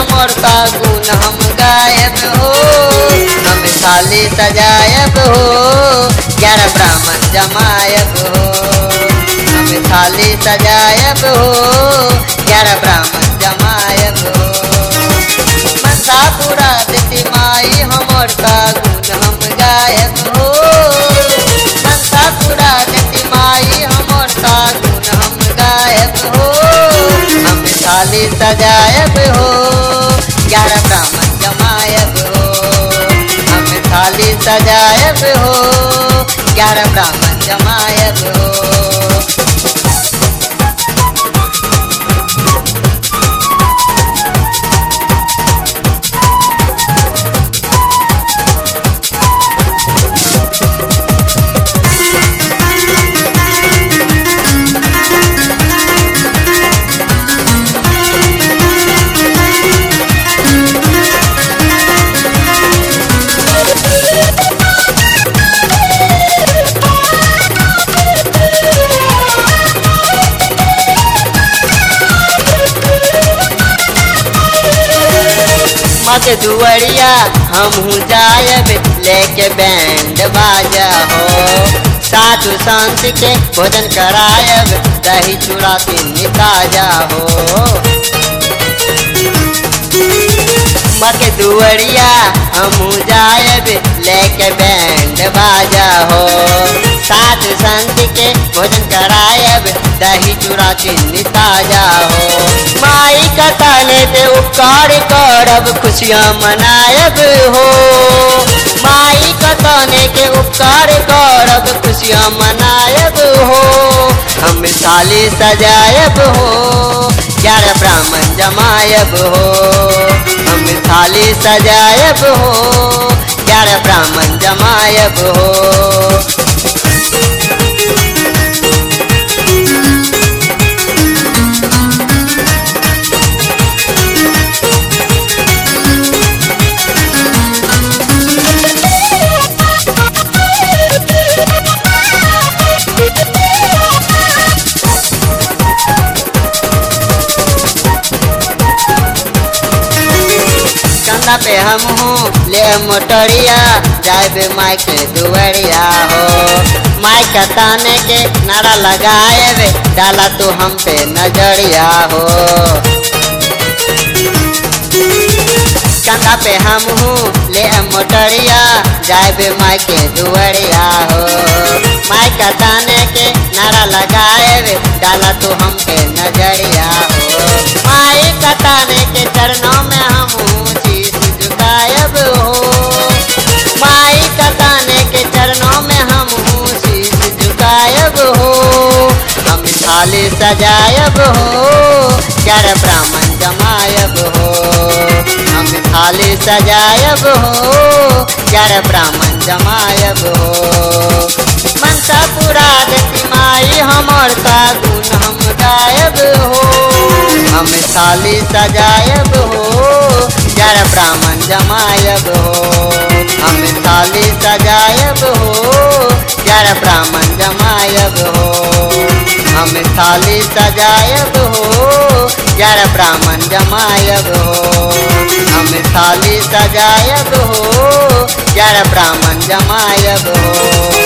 हमर ता गुण हम गायब हो। हम थाली सजायब हो 11 ब्राह्मण जमायब हो। हम थाली सजायब हो 11 ब्राह्मण जमायब हो। मनसा पूरा देती माई हमर ता गुण हम गायब हो। मनसा पूरा देती माई हमर ता गुण हम गायब हो। हम थाली सजायब हो 11 ब्राह्मण जमायब हो। हम थाली सजायब हो 11 ब्राह्मण जमायब हो। मत दुवरिया हमहू जायब लेके बैंड बाजा हो। साधु संत के भोजन करायब दही चूड़ा तीन ताजा हो। मत दुवरिया हमहू जायब लेके बैंड बाजा हो। साधु संत के भोजन करायब दही चूड़ा तीन ताजा हो। माई का ताने पे उपकार करब खुशियाँ मनायब हो। माई का ताने के उपकार करब खुशियाँ मनायब हो। हम थाली सजायब हो 11 ब्राह्मण जमायब हो। हम थाली सजायब हो 11 ब्राह्मण जमायब हो। कंधा पे हम हूँ ले मोटरिया जायब माई के दुवरिया हो। माई का ताने के नारा लगायब डाला तो हम पे नजरिया हो। कंधा पे हम हूँ ले मोटरिया जायब माई के दुवरिया हो। माई का ताने के नारा लगायब डाला तो हम पे नजरिया हो। माई का ताने के चरणों में हम शीश झुकायब हो। माई का ताने के चरणों में हम शीश झुकायब हो। हम थाली सजायब हो 11 ब्राह्मण जमायब हो। हम थाली सजायब हो 11 ब्राह्मण जमायब हो। मनसा पूरा देती माई हमर ता गुण हम गायब हो। हम थाली सजायब हो 11 ब्राह्मण जमायब हो। हम थाली सजायब हो 11 ब्राह्मण जमायब हो। हम थाली सजायब हो 11 ब्राह्मण जमायब हो। हम थाली सजायब हो 11 ब्राह्मण जमायब हो।